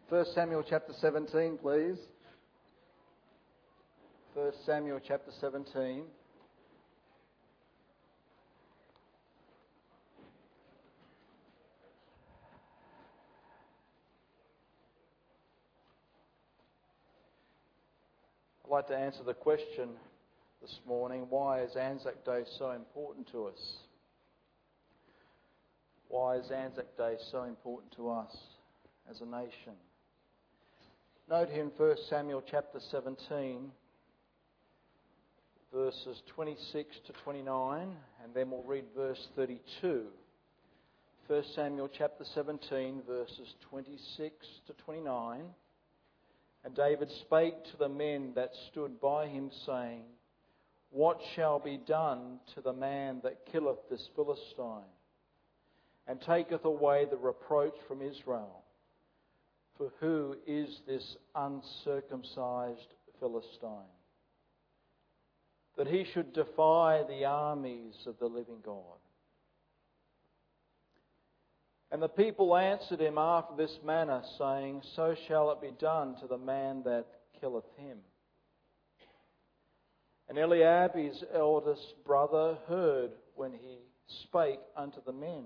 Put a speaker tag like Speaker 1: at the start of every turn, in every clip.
Speaker 1: 1 Samuel chapter 17, please. 1 Samuel chapter 17. I'd like to answer the question this morning, why is Anzac Day so important to us? Why is Anzac Day so important to us as a nation? Note here in 1 Samuel chapter 17, verses 26 to 29, and then we'll read verse 32. 1 Samuel chapter 17, verses 26 to 29. And David spake to the men that stood by him, saying, What shall be done to the man that killeth this Philistine, and taketh away the reproach from Israel? For who is this uncircumcised Philistine, that he should defy the armies of the living God? And the people answered him after this manner, saying, So shall it be done to the man that killeth him. And Eliab, his eldest brother, heard when he spake unto the men.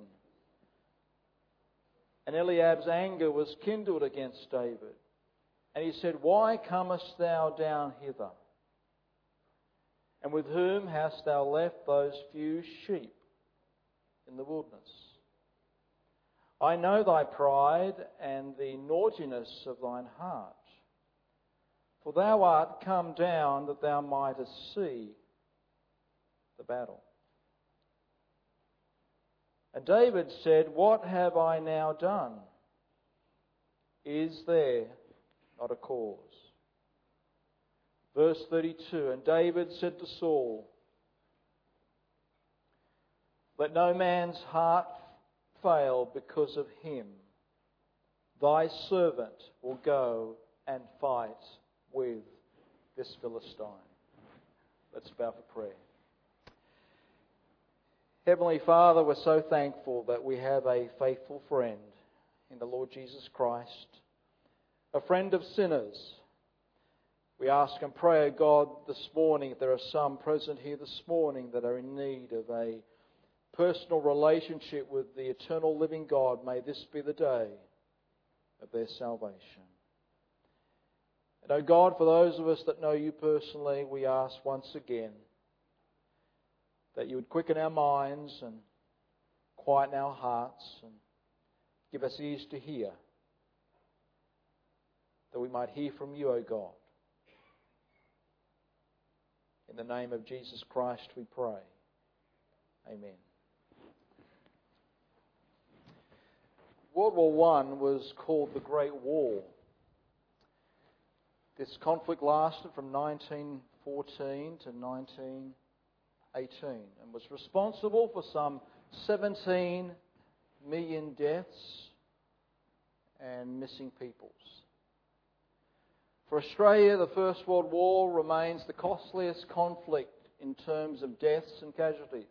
Speaker 1: And Eliab's anger was kindled against David. And he said, Why comest thou down hither? And with whom hast thou left those few sheep in the wilderness? I know thy pride and the naughtiness of thine heart. For thou art come down that thou mightest see the battle. And David said, What have I now done? Is there not a cause? Verse 32, And David said to Saul, Let no man's heart fail because of him. Thy servant will go and fight with this Philistine. Let's bow for prayer. Heavenly Father, we're so thankful that we have a faithful friend in the Lord Jesus Christ, a friend of sinners. We ask and pray, O God, this morning, if there are some present here this morning that are in need of a personal relationship with the eternal living God, may this be the day of their salvation. And, O God, for those of us that know you personally, we ask once again that you would quicken our minds and quieten our hearts and give us ears to hear, that we might hear from you, O God. In the name of Jesus Christ we pray. Amen. World War I was called the Great War. This conflict lasted from 1914 to 1918 and was responsible for some 17 million deaths and missing peoples. For Australia, the First World War remains the costliest conflict in terms of deaths and casualties.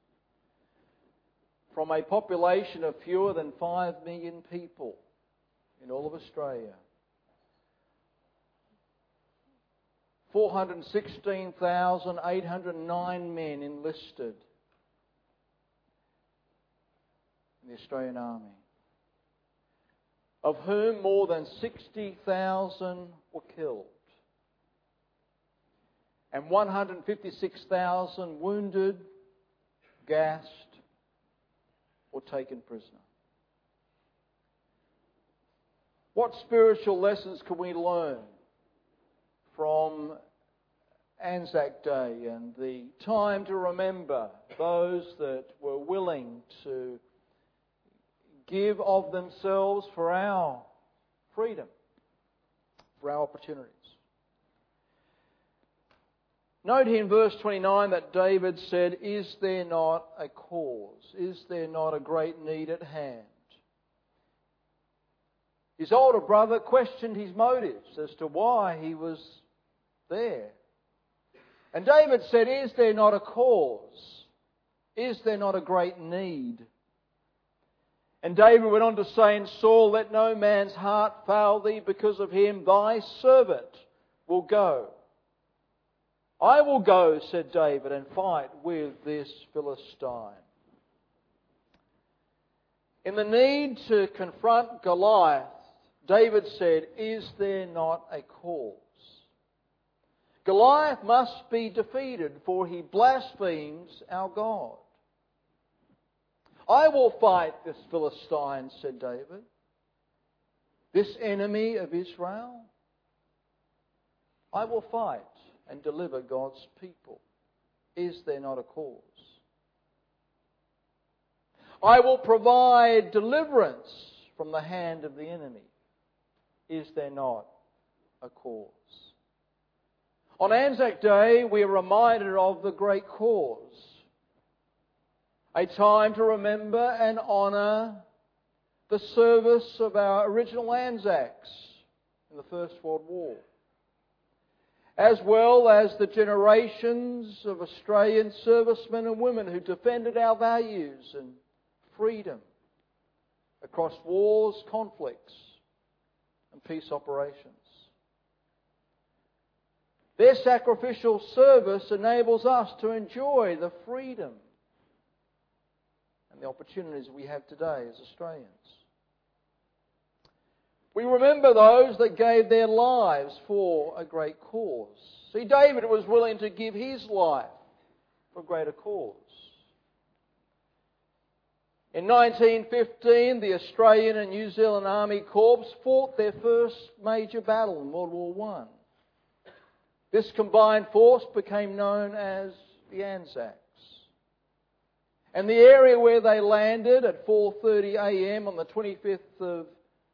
Speaker 1: From a population of fewer than 5 million people in all of Australia, 416,809 men enlisted in the Australian Army, of whom more than 60,000 were killed, and 156,000 wounded, gassed, or taken prisoner. What spiritual lessons can we learn from Anzac Day and the time to remember those that were willing to give of themselves for our freedom, for our opportunities? Note here in verse 29 that David said, Is there not a cause? Is there not a great need at hand? His older brother questioned his motives as to why he was there. And David said, Is there not a cause? Is there not a great need? And David went on to say in Saul, let no man's heart fail thee, because of him thy servant will go. I will go, said David, and fight with this Philistine. In the need to confront Goliath, David said, is there not a cause? Goliath must be defeated, for he blasphemes our God. I will fight this Philistine, said David, this enemy of Israel. I will fight and deliver God's people. Is there not a cause? I will provide deliverance from the hand of the enemy. Is there not a cause? On Anzac Day, we are reminded of the great cause. A time to remember and honour the service of our original Anzacs in the First World War, as well as the generations of Australian servicemen and women who defended our values and freedom across wars, conflicts, and peace operations. Their sacrificial service enables us to enjoy the freedom and the opportunities we have today as Australians. We remember those that gave their lives for a great cause. See, David was willing to give his life for a greater cause. In 1915, the Australian and New Zealand Army Corps fought their first major battle in World War I. This combined force became known as the Anzacs. And the area where they landed at 4:30 a.m. on the 25th of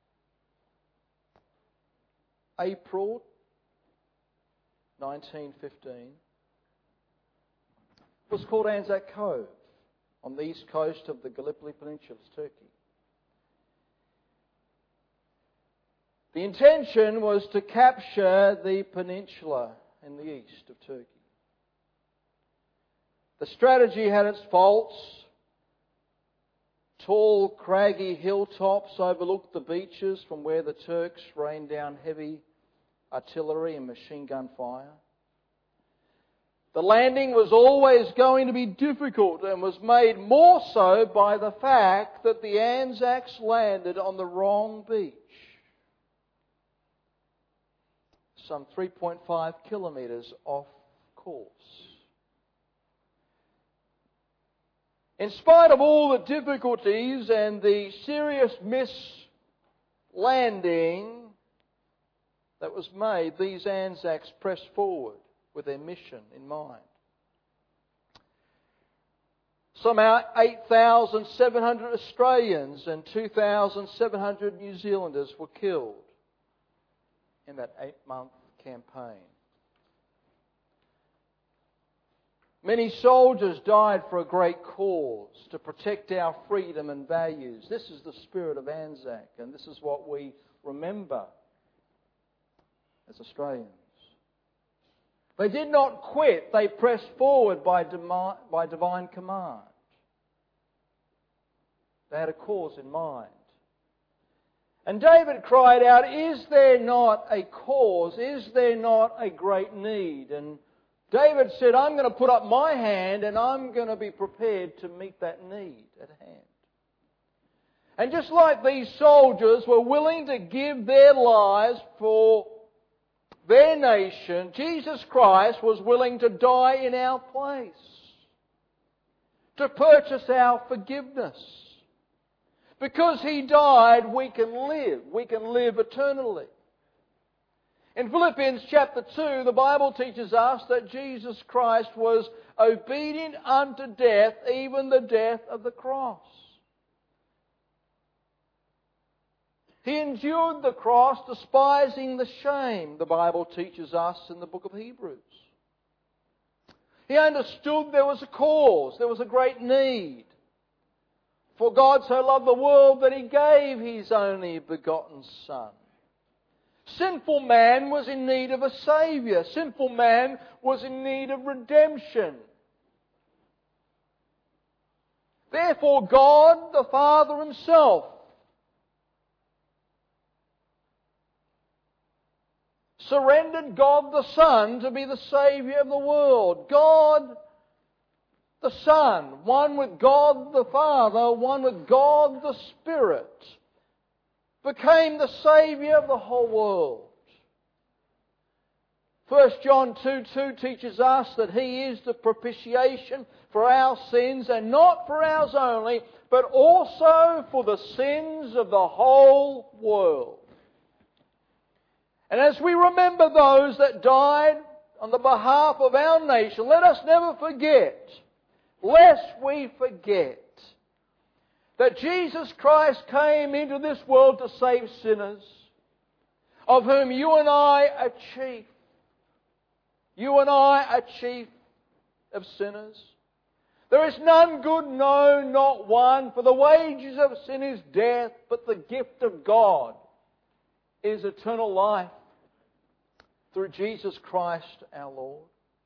Speaker 1: April 1915 was called Anzac Cove on the east coast of the Gallipoli Peninsula of Turkey. The intention was to capture the peninsula in the east of Turkey. The strategy had its faults. Tall, craggy hilltops overlooked the beaches from where the Turks rained down heavy artillery and machine gun fire. The landing was always going to be difficult and was made more so by the fact that the Anzacs landed on the wrong beach, some 3.5 kilometres off course. In spite of all the difficulties and the serious mislanding that was made, these Anzacs pressed forward with their mission in mind. Some 8,700 Australians and 2,700 New Zealanders were killed in that 8-month campaign. Many soldiers died for a great cause, to protect our freedom and values. This is the spirit of Anzac, and this is what we remember as Australians. They did not quit. They pressed forward by divine command. They had a cause in mind. And David cried out, is there not a cause? Is there not a great need? And David said, I'm going to put up my hand and I'm going to be prepared to meet that need at hand. And just like these soldiers were willing to give their lives for their nation, Jesus Christ was willing to die in our place, to purchase our forgiveness. Because He died, we can live. We can live eternally. In Philippians chapter 2, the Bible teaches us that Jesus Christ was obedient unto death, even the death of the cross. He endured the cross, despising the shame, the Bible teaches us in the book of Hebrews. He understood there was a cause, there was a great need. For God so loved the world that He gave His only begotten Son. Sinful man was in need of a Saviour. Sinful man was in need of redemption. Therefore God the Father Himself surrendered God the Son to be the Saviour of the world. God the Son, one with God the Father, one with God the Spirit, became the Saviour of the whole world. 1 John 2:2 teaches us that He is the propitiation for our sins, and not for ours only, but also for the sins of the whole world. And as we remember those that died on the behalf of our nation, let us never forget, lest we forget, that Jesus Christ came into this world to save sinners, of whom you and I are chief. You and I are chief of sinners. There is none good, no, not one. For the wages of sin is death, but the gift of God is eternal life through Jesus Christ our Lord.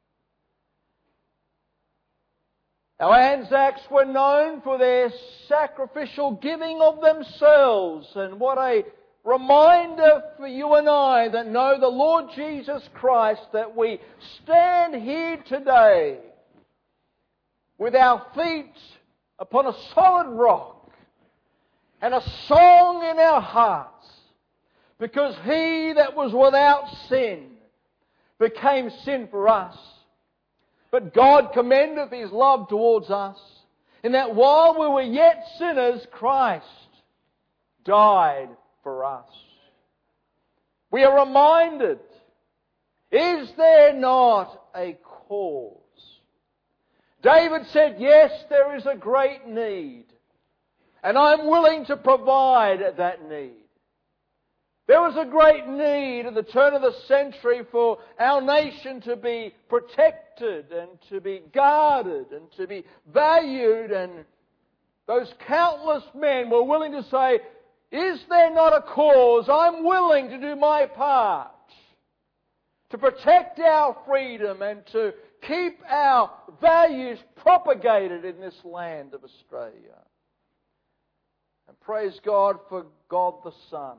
Speaker 1: Our Anzacs were known for their sacrificial giving of themselves, and what a reminder for you and I that know the Lord Jesus Christ, that we stand here today with our feet upon a solid rock and a song in our hearts, because He that was without sin became sin for us. But God commendeth His love towards us, in that while we were yet sinners, Christ died for us. We are reminded, is there not a cause? David said, yes, there is a great need, and I'm willing to provide that need. There was a great need at the turn of the century for our nation to be protected and to be guarded and to be valued, and those countless men were willing to say, is there not a cause? I'm willing to do my part to protect our freedom and to keep our values propagated in this land of Australia. And praise God for God the Son.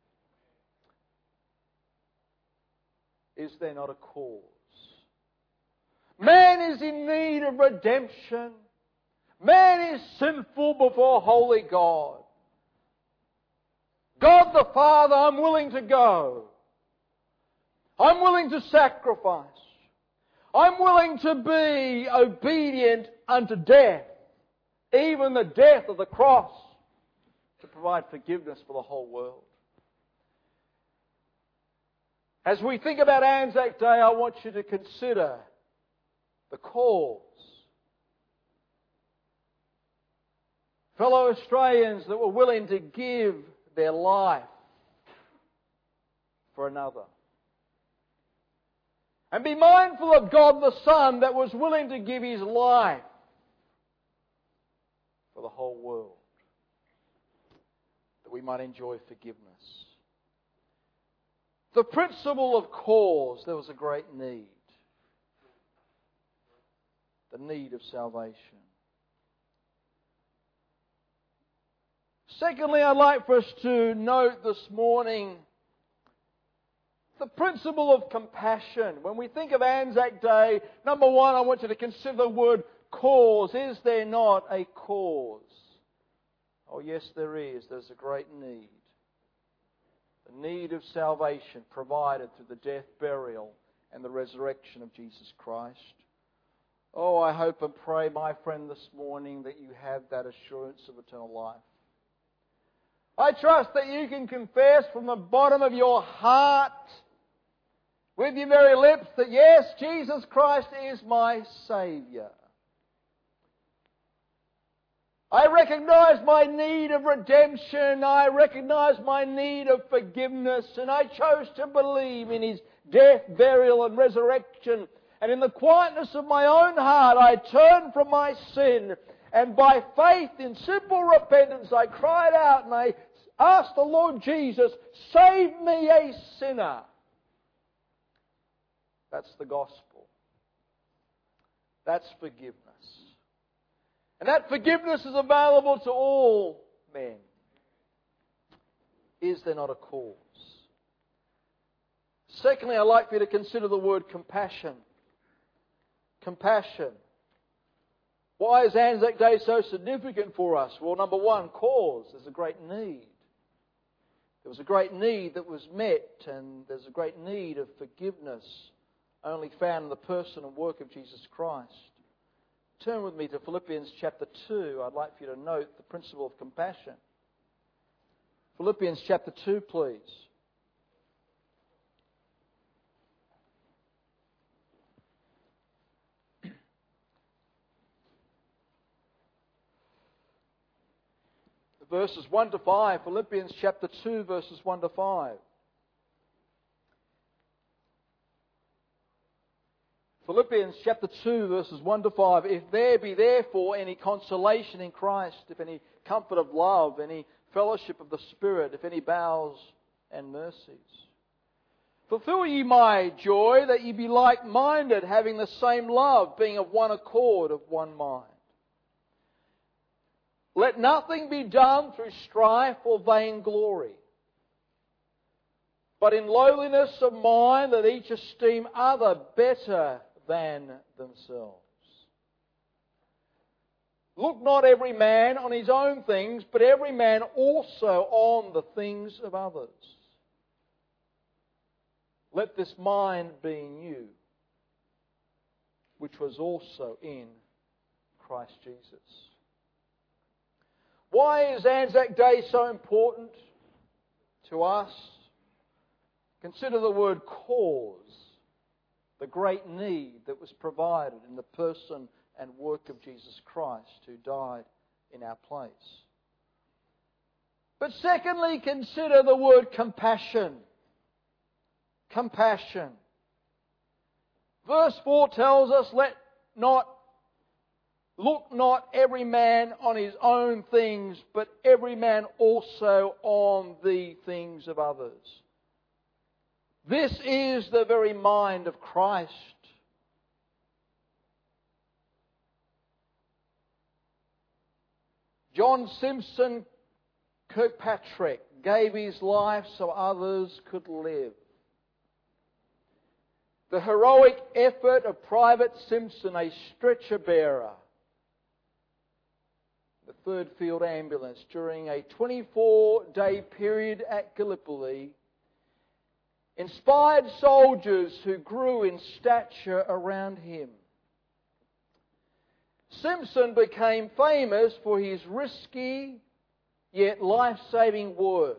Speaker 1: Is there not a cause? Man is in need of redemption. Man is sinful before holy God. God the Father, I'm willing to go. I'm willing to sacrifice. I'm willing to be obedient unto death, even the death of the cross, to provide forgiveness for the whole world. As we think about Anzac Day, I want you to consider the cause. Fellow Australians that were willing to give their life for another. And be mindful of God the Son that was willing to give His life for the whole world, that we might enjoy forgiveness. The principle of cause, there was a great need. The need of salvation. Secondly, I'd like for us to note this morning the principle of compassion. When we think of Anzac Day, number one, I want you to consider the word cause. Is there not a cause? Oh yes, there is. There's a great need. The need of salvation provided through the death, burial, and the resurrection of Jesus Christ. Oh, I hope and pray, my friend, this morning that you have that assurance of eternal life. I trust that you can confess from the bottom of your heart, with your very lips, that yes, Jesus Christ is my Saviour. I recognize my need of redemption. I recognize my need of forgiveness. And I chose to believe in His death, burial and resurrection. And in the quietness of my own heart, I turned from my sin. And by faith, in simple repentance, I cried out and I asked the Lord Jesus, save me a sinner. That's the gospel. That's forgiveness. And that forgiveness is available to all men. Is there not a cause? Secondly, I'd like for you to consider the word compassion. Compassion. Why is Anzac Day so significant for us? Well, number one, cause. There's a great need. There was a great need that was met, and there's a great need of forgiveness only found in the person and work of Jesus Christ. Turn with me to Philippians chapter 2. I'd like for you to note the principle of compassion. Philippians chapter 2, please. Verses 1 to 5. Philippians chapter 2, verses 1 to 5. Philippians chapter 2, verses 1 to 5. If there be therefore any consolation in Christ, if any comfort of love, any fellowship of the Spirit, if any bowels and mercies. Fulfill ye my joy, that ye be like-minded, having the same love, being of one accord, of one mind. Let nothing be done through strife or vainglory, but in lowliness of mind that each esteem other better than themselves. Look not every man on his own things, but every man also on the things of others. Let this mind be in you, which was also in Christ Jesus. Why is Anzac Day so important to us? Consider the word cause, the great need that was provided in the person and work of Jesus Christ, who died in our place. But secondly, consider the word compassion. Compassion. Verse 4 tells us, Look not every man on his own things, but every man also on the things of others. This is the very mind of Christ. John Simpson Kirkpatrick gave his life so others could live. The heroic effort of Private Simpson, a stretcher bearer, the 3rd Field Ambulance, during a 24-day period at Gallipoli, inspired soldiers who grew in stature around him. Simpson became famous for his risky yet life-saving work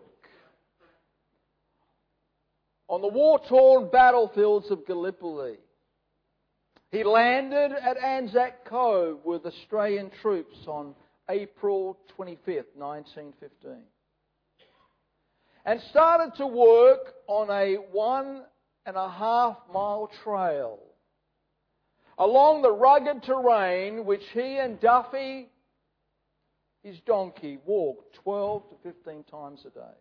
Speaker 1: on the war-torn battlefields of Gallipoli. He landed at Anzac Cove with Australian troops on April 25th, 1915. And started to work on a 1.5 mile trail along the rugged terrain which he and Duffy, his donkey, walked 12 to 15 times a day.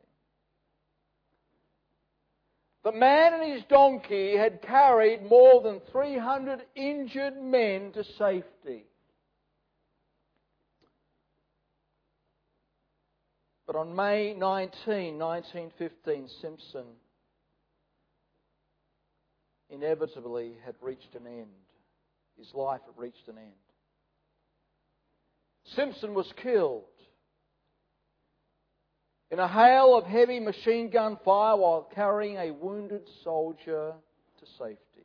Speaker 1: The man and his donkey had carried more than 300 injured men to safety. But on May 19, 1915, Simpson inevitably had reached an end. His life had reached an end. Simpson was killed in a hail of heavy machine gun fire while carrying a wounded soldier to safety.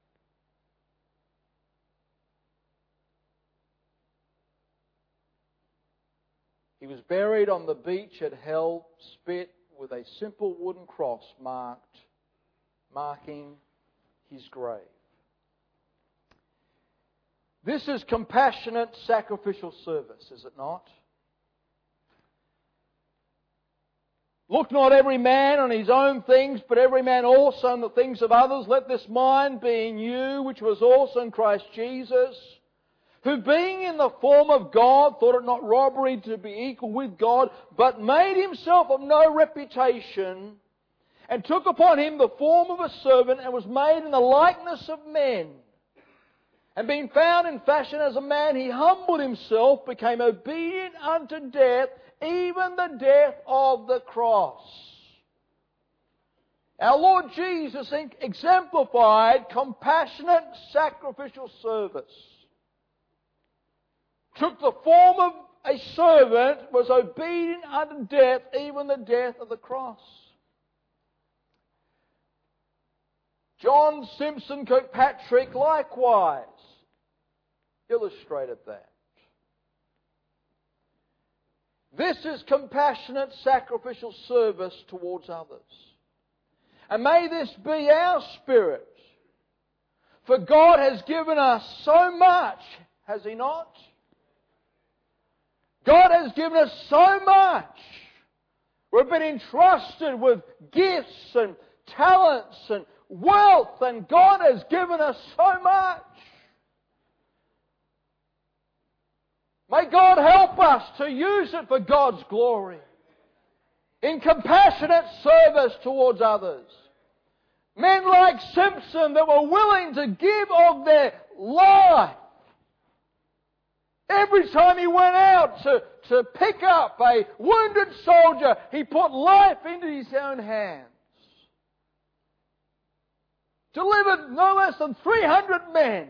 Speaker 1: He was buried on the beach at Hell Spit with a simple wooden cross marking his grave. This is compassionate sacrificial service, is it not? Look not every man on his own things, but every man also on the things of others. Let this mind be in you, which was also in Christ Jesus, who being in the form of God, thought it not robbery to be equal with God, but made himself of no reputation, and took upon him the form of a servant, and was made in the likeness of men. And being found in fashion as a man, He humbled Himself, became obedient unto death, even the death of the cross. Our Lord Jesus exemplified compassionate sacrificial service. Took the form of a servant, was obedient unto death, even the death of the cross. John Simpson Kirkpatrick likewise illustrated that. This is compassionate sacrificial service towards others. And may this be our spirit. For God has given us so much, has He not? God has given us so much. We've been entrusted with gifts and talents and wealth, and God has given us so much. May God help us to use it for God's glory, in compassionate service towards others. Men like Simpson that were willing to give of their life. Every time he went out to pick up a wounded soldier, he put life into his own hands. Delivered no less than 300 men.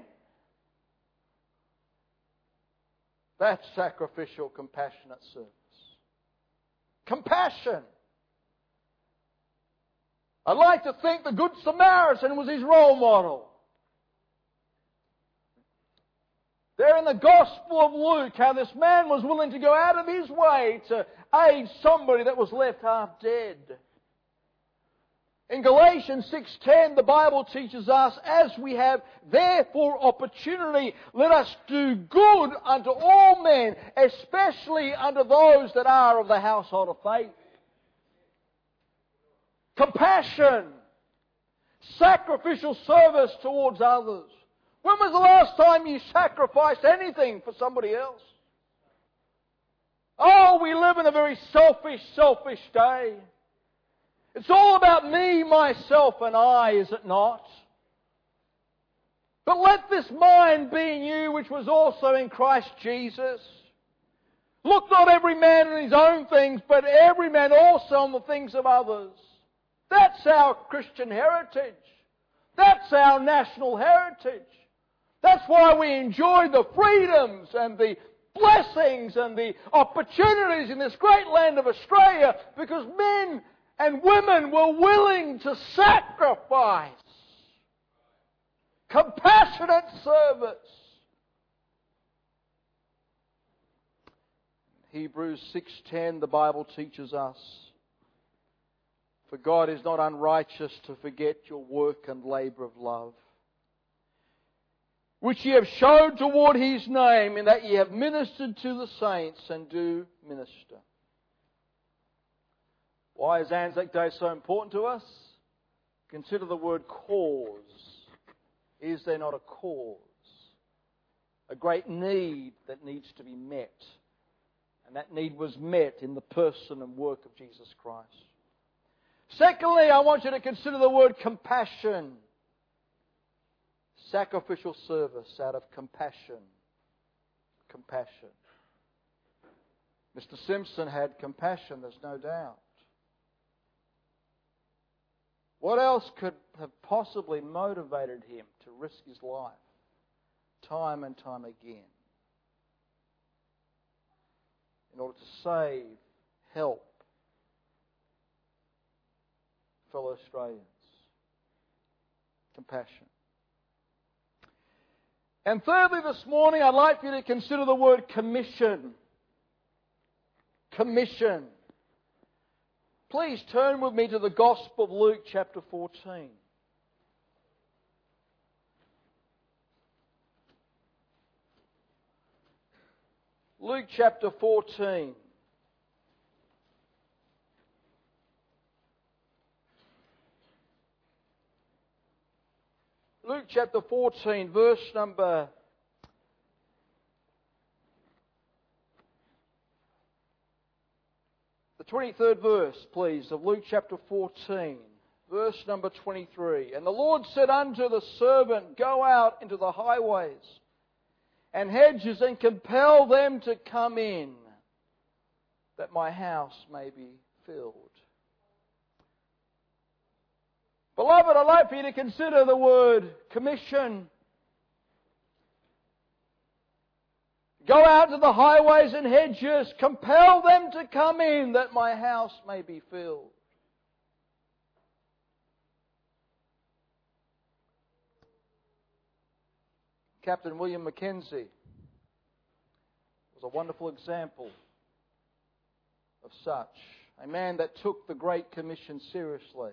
Speaker 1: That's sacrificial, compassionate service. Compassion. I'd like to think the Good Samaritan was his role model. There in the Gospel of Luke, how this man was willing to go out of his way to aid somebody that was left half dead. In Galatians 6:10, the Bible teaches us, as we have therefore opportunity, let us do good unto all men, especially unto those that are of the household of faith. Compassion, sacrificial service towards others. When was the last time you sacrificed anything for somebody else? Oh, we live in a very selfish day. It's all about me, myself, and I, is it not? But let this mind be in you, which was also in Christ Jesus. Look not every man in his own things, but every man also on the things of others. That's our Christian heritage. That's our national heritage. That's why we enjoy the freedoms and the blessings and the opportunities in this great land of Australia, because men and women were willing to sacrifice. Compassionate service. Hebrews 6:10, the Bible teaches us, for God is not unrighteous to forget your work and labour of love, which ye have showed toward His name, in that ye have ministered to the saints and do minister. Why is Anzac Day so important to us? Consider the word cause. Is there not a cause? A great need that needs to be met. And that need was met in the person and work of Jesus Christ. Secondly, I want you to consider the word compassion. Sacrificial service out of compassion. Compassion. Mr. Simpson had compassion, there's no doubt. What else could have possibly motivated him to risk his life time and time again in order to save, help fellow Australians? Compassion. And thirdly, this morning, I'd like you to consider the word commission. Commission. Please turn with me to the Gospel of Luke chapter 14. Luke chapter 14. Luke chapter 14, verse number 23rd verse, please, of Luke chapter 14. verse number 23. And the Lord said unto the servant, Go out into the highways and hedges and compel them to come in, that my house may be filled. Beloved, I'd like for you to consider the word commission. Go out to the highways and hedges, compel them to come in, that my house may be filled. Captain William Mackenzie was a wonderful example of such. A man that took the Great Commission seriously.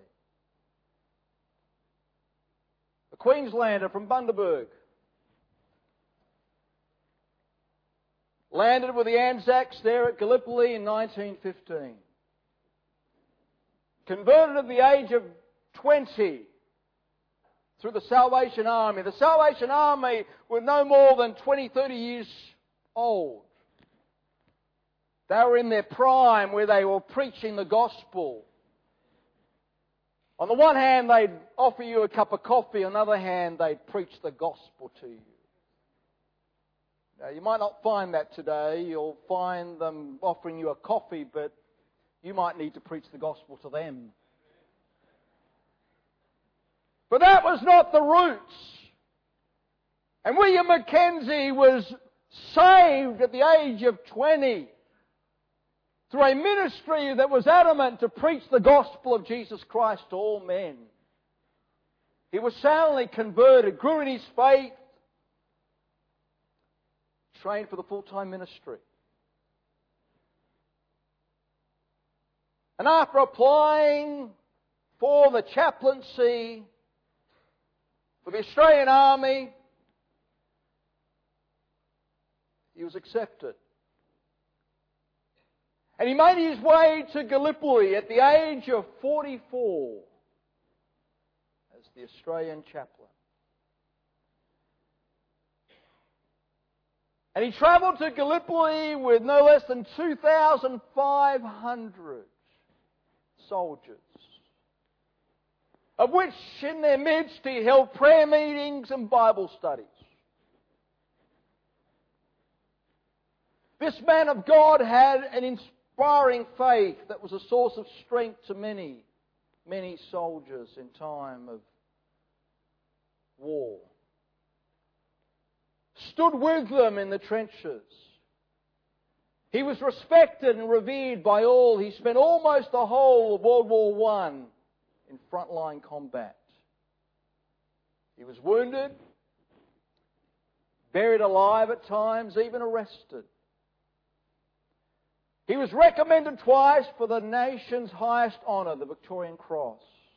Speaker 1: A Queenslander from Bundaberg. Landed with the Anzacs there at Gallipoli in 1915. Converted at the age of 20 through the Salvation Army. The Salvation Army were no more than 20, 30 years old. They were in their prime where they were preaching the gospel. On the one hand, they'd offer you a cup of coffee. On the other hand, they'd preach the gospel to you. Now, you might not find that today. You'll find them offering you a coffee, but you might need to preach the gospel to them. But that was not the roots. And William Mackenzie was saved at the age of 20 through a ministry that was adamant to preach the gospel of Jesus Christ to all men. He was soundly converted, grew in his faith, trained for the full-time ministry. And after applying for the chaplaincy for the Australian Army, he was accepted. And he made his way to Gallipoli at the age of 44 as the Australian chaplain. And he travelled to Gallipoli with no less than 2,500 soldiers, of which in their midst he held prayer meetings and Bible studies. This man of God had an inspiring faith that was a source of strength to many, many soldiers in time of war. Stood with them in the trenches. He was respected and revered by all. He spent almost the whole of World War I in frontline combat. He was wounded, buried alive at times, even arrested. He was recommended twice for the nation's highest honour, the Victorian Cross.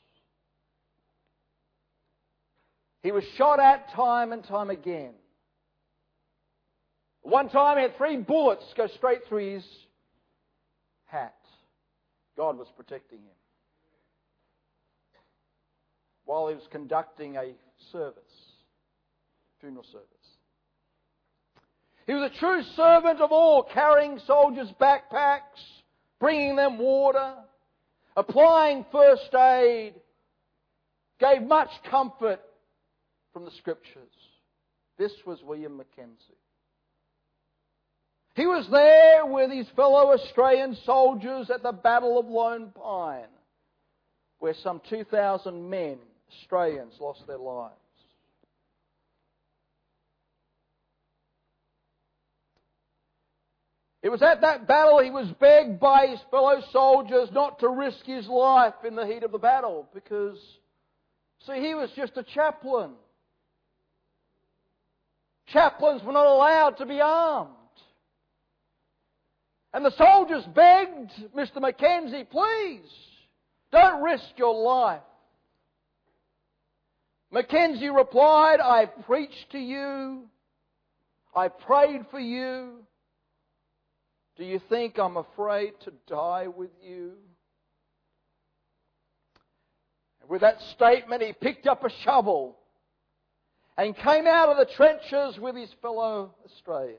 Speaker 1: He was shot at time and time again. One time he had 3 bullets go straight through his hat. God was protecting him while he was conducting a service, funeral service. He was a true servant of all, carrying soldiers' backpacks, bringing them water, applying first aid, gave much comfort from the Scriptures. This was William Mackenzie. He was there with his fellow Australian soldiers at the Battle of Lone Pine, where some 2,000 men, Australians, lost their lives. It was at that battle he was begged by his fellow soldiers not to risk his life in the heat of the battle because, see, he was just a chaplain. Chaplains were not allowed to be armed. And the soldiers begged Mr. Mackenzie, please, don't risk your life. Mackenzie replied, I preached to you, I prayed for you. Do you think I'm afraid to die with you? And with that statement, he picked up a shovel and came out of the trenches with his fellow Australians.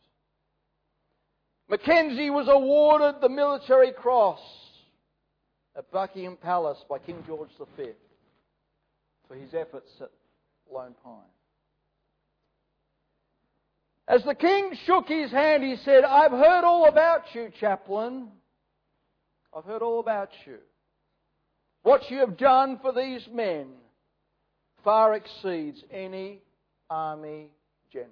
Speaker 1: Mackenzie was awarded the Military Cross at Buckingham Palace by King George V for his efforts at Lone Pine. As the King shook his hand, he said, "I've heard all about you, chaplain. I've heard all about you. What you have done for these men far exceeds any army general."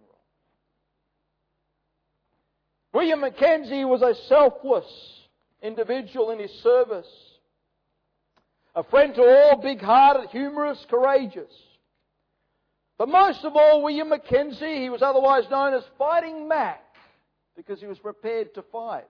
Speaker 1: William Mackenzie was a selfless individual in his service. A friend to all, big-hearted, humorous, courageous. But most of all, William Mackenzie, he was otherwise known as Fighting Mac because he was prepared to fight.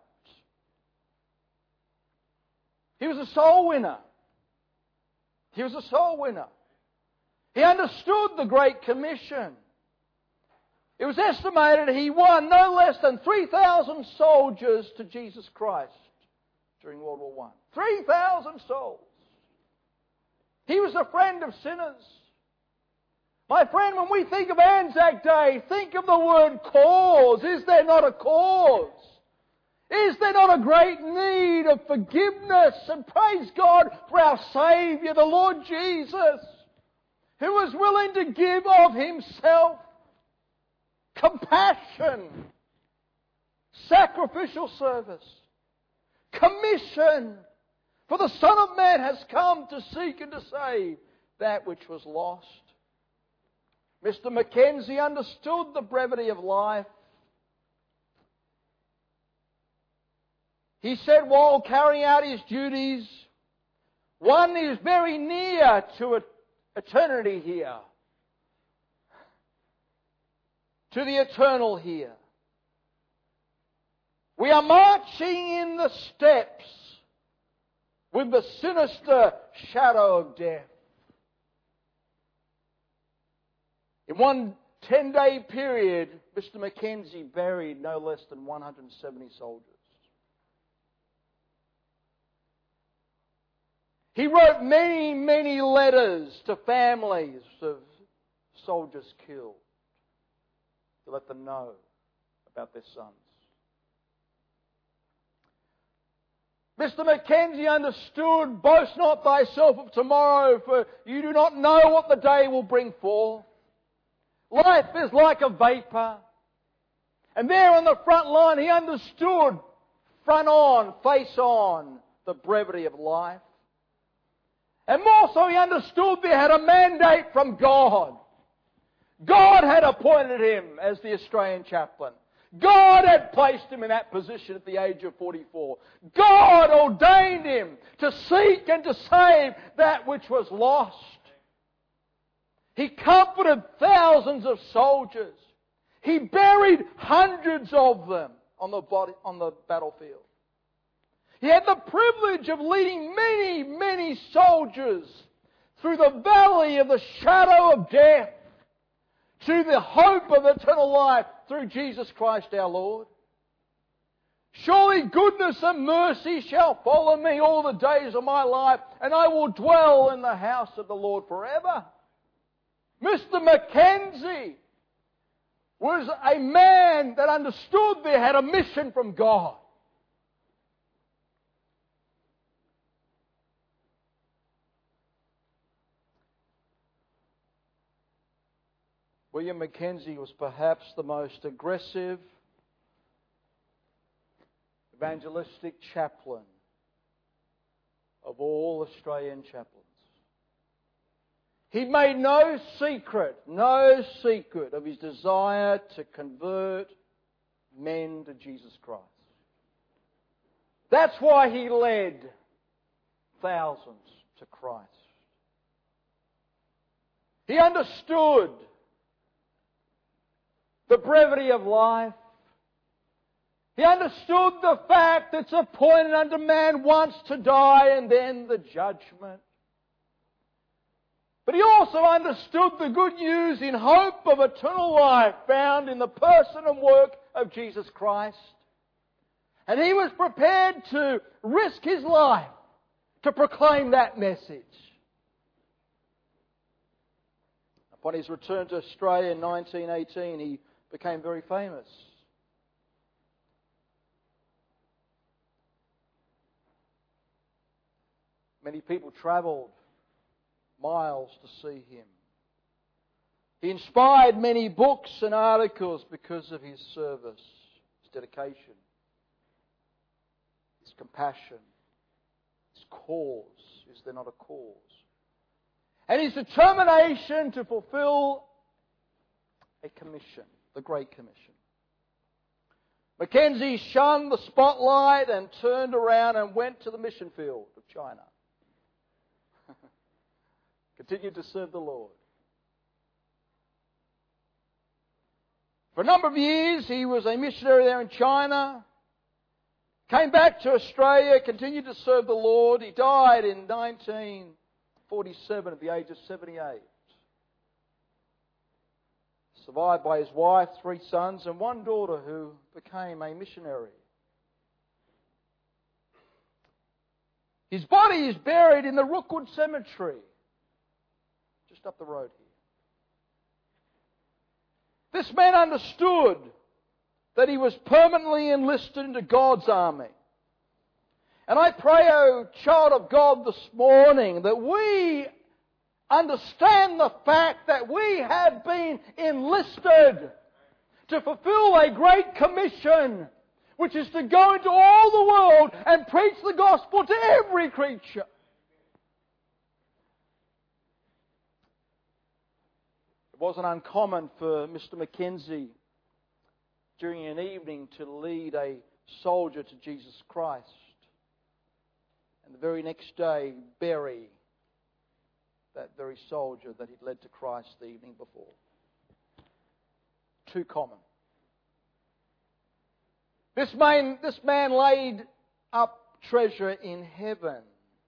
Speaker 1: He was a soul winner. He was a soul winner. He understood the Great Commission. It was estimated he won no less than 3,000 soldiers to Jesus Christ during World War I. 3,000 souls. He was a friend of sinners. My friend, when we think of Anzac Day, think of the word cause. Is there not a cause? Is there not a great need of forgiveness? And praise God for our Saviour, the Lord Jesus, who was willing to give of Himself compassion, sacrificial service, commission. For the Son of Man has come to seek and to save that which was lost. Mr. Mackenzie understood the brevity of life. He said while carrying out his duties, one is very near to eternity here, to the eternal here. We are marching in the steps with the sinister shadow of death. In one 10-day period, Mr. Mackenzie buried no less than 170 soldiers. He wrote many, many letters to families of soldiers killed to let them know about their sons. Mr. Mackenzie understood, "Boast not thyself of tomorrow, for you do not know what the day will bring forth. Life is like a vapour." And there on the front line, he understood, front on, face on, the brevity of life. And more so, he understood they had a mandate from God. God had appointed him as the Australian chaplain. God had placed him in that position at the age of 44. God ordained him to seek and to save that which was lost. He comforted thousands of soldiers. He buried hundreds of them on the battlefield. He had the privilege of leading many, many soldiers through the valley of the shadow of death to the hope of eternal life through Jesus Christ our Lord. "Surely goodness and mercy shall follow me all the days of my life, and I will dwell in the house of the Lord forever." Mr. Mackenzie was a man that understood they had a mission from God. William Mackenzie was perhaps the most aggressive evangelistic chaplain of all Australian chaplains. He made no secret of his desire to convert men to Jesus Christ. That's why he led thousands to Christ. He understood the brevity of life. He understood the fact that it's appointed unto man once to die and then the judgment. But he also understood the good news in hope of eternal life found in the person and work of Jesus Christ. And he was prepared to risk his life to proclaim that message. Upon his return to Australia in 1918, he became very famous. Many people travelled miles to see him. He inspired many books and articles because of his service, his dedication, his compassion, his cause. Is there not a cause? And his determination to fulfill a commission, the Great Commission. Mackenzie shunned the spotlight and turned around and went to the mission field of China. Continued to serve the Lord. For a number of years, he was a missionary there in China. Came back to Australia, continued to serve the Lord. He died in 1947 at the age of 78. Survived by his wife, 3 sons, and 1 daughter who became a missionary. His body is buried in the Rookwood Cemetery, just up the road here. This man understood that he was permanently enlisted into God's army. And I pray, O child of God, this morning that we understand the fact that we have been enlisted to fulfill a great commission, which is to go into all the world and preach the gospel to every creature. It wasn't uncommon for Mr. Mackenzie during an evening to lead a soldier to Jesus Christ, and the very next day bury that very soldier that he'd led to Christ the evening before. Too common. This man laid up treasure in heaven.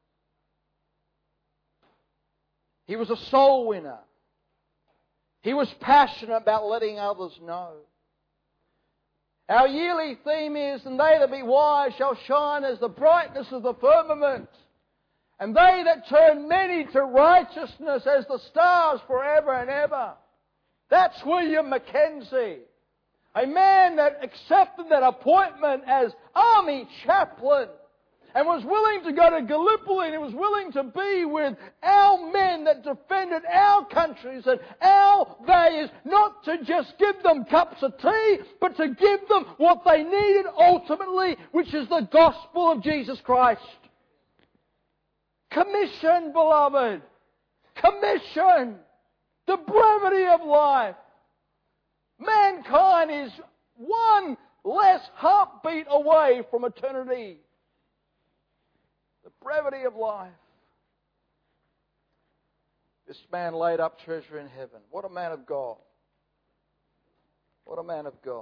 Speaker 1: He was a soul winner. He was passionate about letting others know. Our yearly theme is, and they that be wise shall shine as the brightness of the firmament, and they that turn many to righteousness as the stars forever and ever. That's William Mackenzie, a man that accepted that appointment as army chaplain and was willing to go to Gallipoli and was willing to be with our men that defended our countries and our values, not to just give them cups of tea, but to give them what they needed ultimately, which is the gospel of Jesus Christ. Commission, beloved. Commission. The brevity of life. Mankind is one less heartbeat away from eternity. The brevity of life. This man laid up treasure in heaven. What a man of God. What a man of God.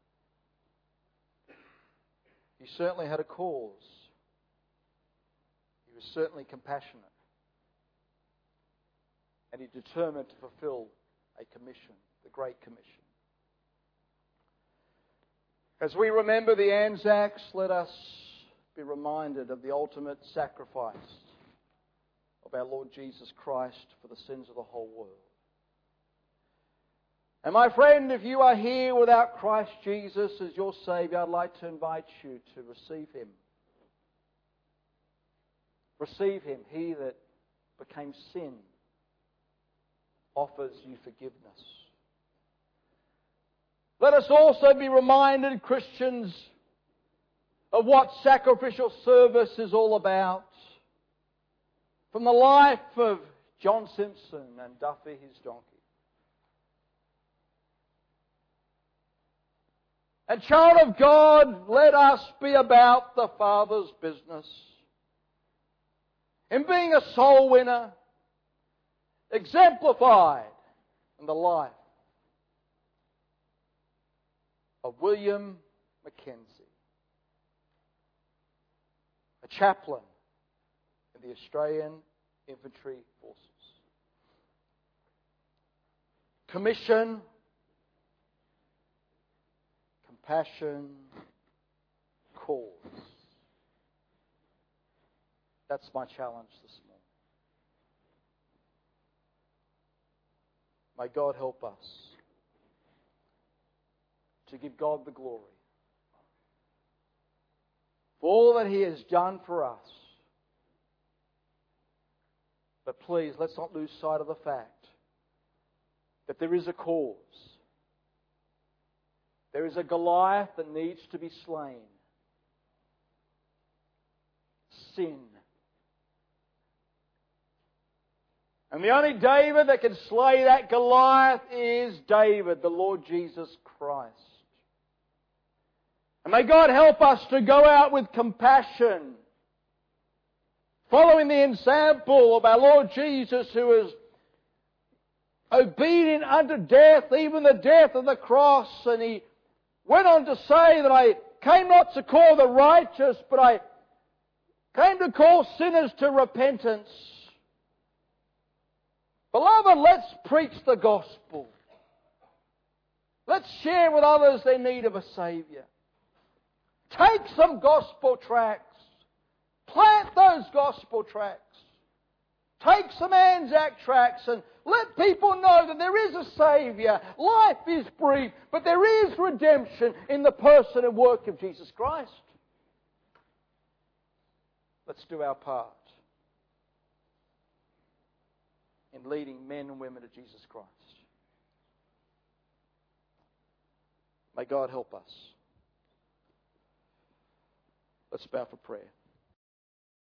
Speaker 1: He certainly had a cause. He was certainly compassionate. And he determined to fulfill a commission, the Great Commission. As we remember the Anzacs, let us be reminded of the ultimate sacrifice of our Lord Jesus Christ for the sins of the whole world. And my friend, if you are here without Christ Jesus as your Saviour, I'd like to invite you to receive Him. Receive Him. He that became sin offers you forgiveness. Let us also be reminded, Christians, of what sacrificial service is all about. From the life of John Simpson and Duffy his donkey. And child of God, let us be about the Father's business. In being a soul winner, exemplified in the life of William Mackenzie, a chaplain in the Australian Infantry Forces. Commission, compassion, cause. That's my challenge this morning. May God help us to give God the glory for all that He has done for us But please, let's not lose sight of the fact that there is a cause. There is a Goliath that needs to be slain. Sin. And the only David that can slay that Goliath is David, the Lord Jesus Christ. And may God help us to go out with compassion, following the example of our Lord Jesus, who was obedient unto death, even the death of the cross. And He went on to say that I came not to call the righteous, but I came to call sinners to repentance. Beloved, let's preach the gospel. Let's share with others their need of a Saviour. Take some gospel tracts. Plant those gospel tracts. Take some Anzac tracts and let people know that there is a Saviour. Life is brief, but there is redemption in the person and work of Jesus Christ. Let's do our part in leading men and women to Jesus Christ. May God help us. Let's bow for prayer.